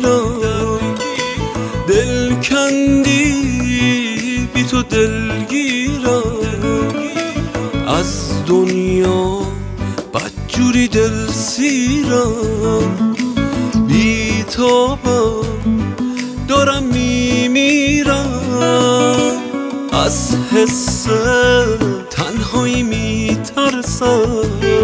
دل کندی بی تو دلگیرم، از دنیا بدجوری دل سیرم، بی تابم دارم میمیرم، از حس تنهایی میترسم،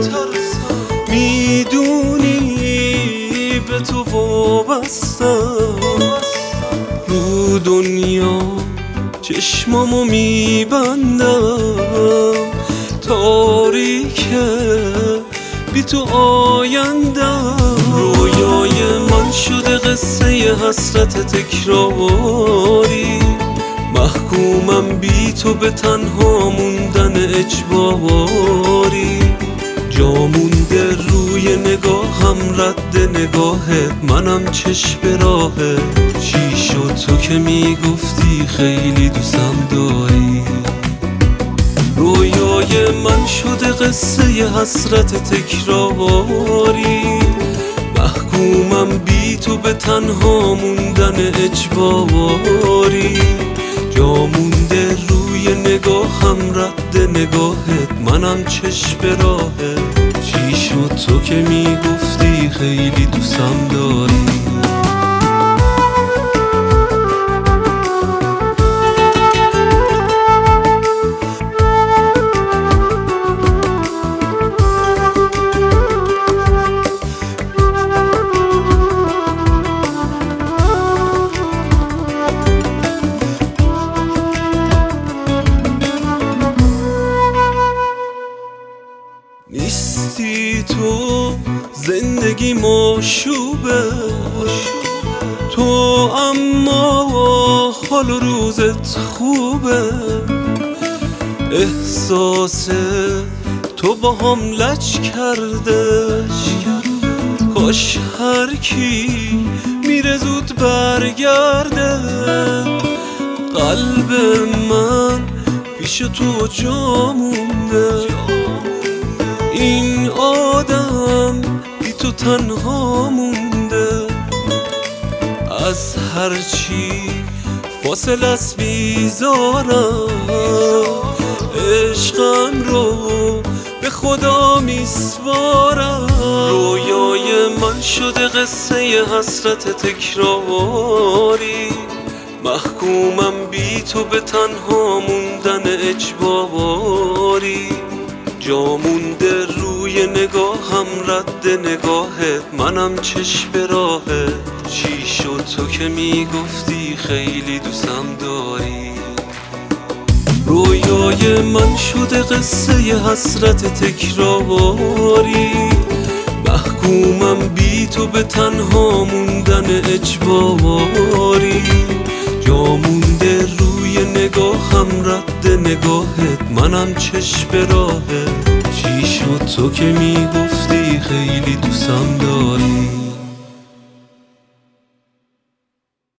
میدونی به تو وابستم، رو دنیا چشمامو میبندم، تاریکه بی تو آیندم، رویای من شده قصه حسرت تکراری، محکومم بی تو به تنها موندن اجباری، جا مونده روی نگاهم رد نگاهت، منم چشم به راهت، چی شد تو که میگفتی خیلی دوستم داری، رویای من شده قصه حسرت تکراری، محکومم بی تو به تنها موندن اجباری، جا مونده روی نگاهم رد نگاهت، منم چشم به راهت، چی شد تو که میگفتی خیلی دوستم داری. نیستی تو زندگی مشوبه، تو اما حال و روزت خوبه، احساس تو با هم لج کرده، کاش هر کی میره زود برگرده، قلب من پیش تو جا مونده، این آدم بی تو تنها مونده، از هرچی فاصله است بیزارم، عشقم رو به خدا میسپارم، رویای من شده قصه حسرت تکراری، محکومم بی تو به تنها موندن اجباری، جا مونده روی نگاهم رد نگاهت، منم چشم به راهت، چی شد تو که میگفتی خیلی دوستم داری، رویای من شده قصه حسرت تکراری، محکومم بی تو به تنها موندن اجباری، جا مونده روی نگاهم رد نگاهت، منم چشم به راهت، چی شد تو که میگفتی خیلی دوستم داری.